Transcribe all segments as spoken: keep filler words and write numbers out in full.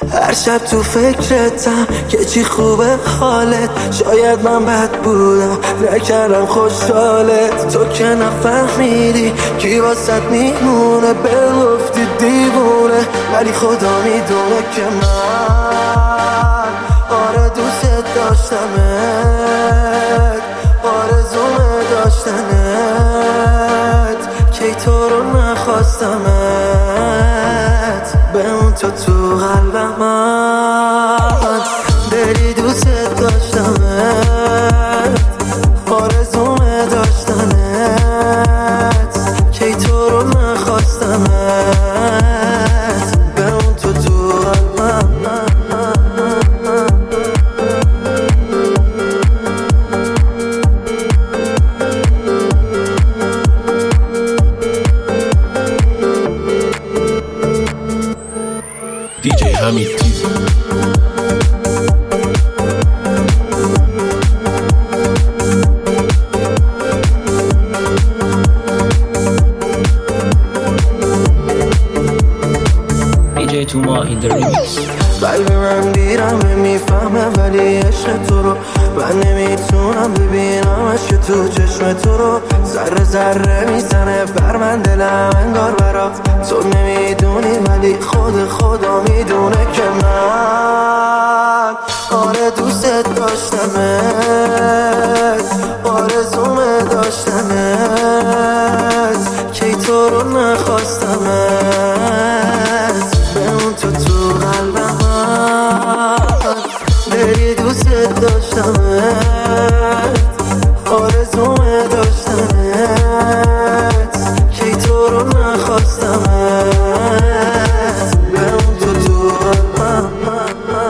هر شب تو فکرتم که چی خوبه حالت. شاید من بد بودم نکردم خوشحالت. تو که نفهمیدی کی واسط میمونه. بگفتی دیوونه ولی خدا میدونه که من آره دوست داشتمت. آرزومه داشتنت کی تو رو نخواستمت. بمون تو تو قلبم من دلی دوست داشتمت. آرزومه داشتنت کی تو رو نخواستمت. بمون تو تو قلبم من. دی جی حمید تیز دی جی توما این در ریمیکس. قلب من دیرم میفهمه ولی عشق تو رو من نمیتونم ببینمش که تو چشم تو رو ذره ذره میزنه بر من دلم انگار برات. تو نمیدونی ولی خود خدا میدونه که من آره دوست داشتمت. آرزومه داشتمت کی تو رو نخواستمت. بمون تو تو قلبم من دلی دوست داشتمت. آرزومه داشتنت کی تو رو نخواستمت. بمون تو تو قلبم من.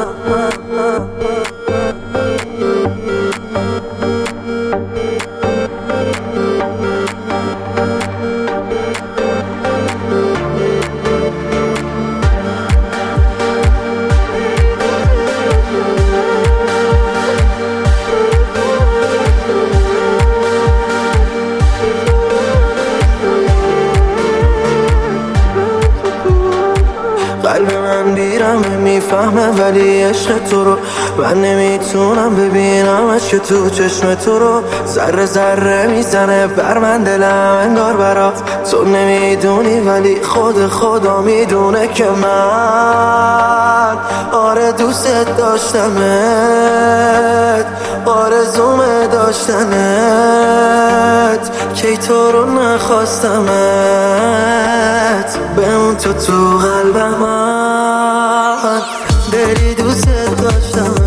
قلب من بیرمه میفهمه ولی عشق تو رو من نمیتونم ببینمش که تو چشم تو رو ذره ذره میزنه بر من دلم انگار برات. تو نمیدونی ولی خود خدا میدونه که من آره دوست داشتمت. آرزومه داشتنت کی تو رو نخواستمت. بمون تو تو قلبم من دلی دوست داشتمت.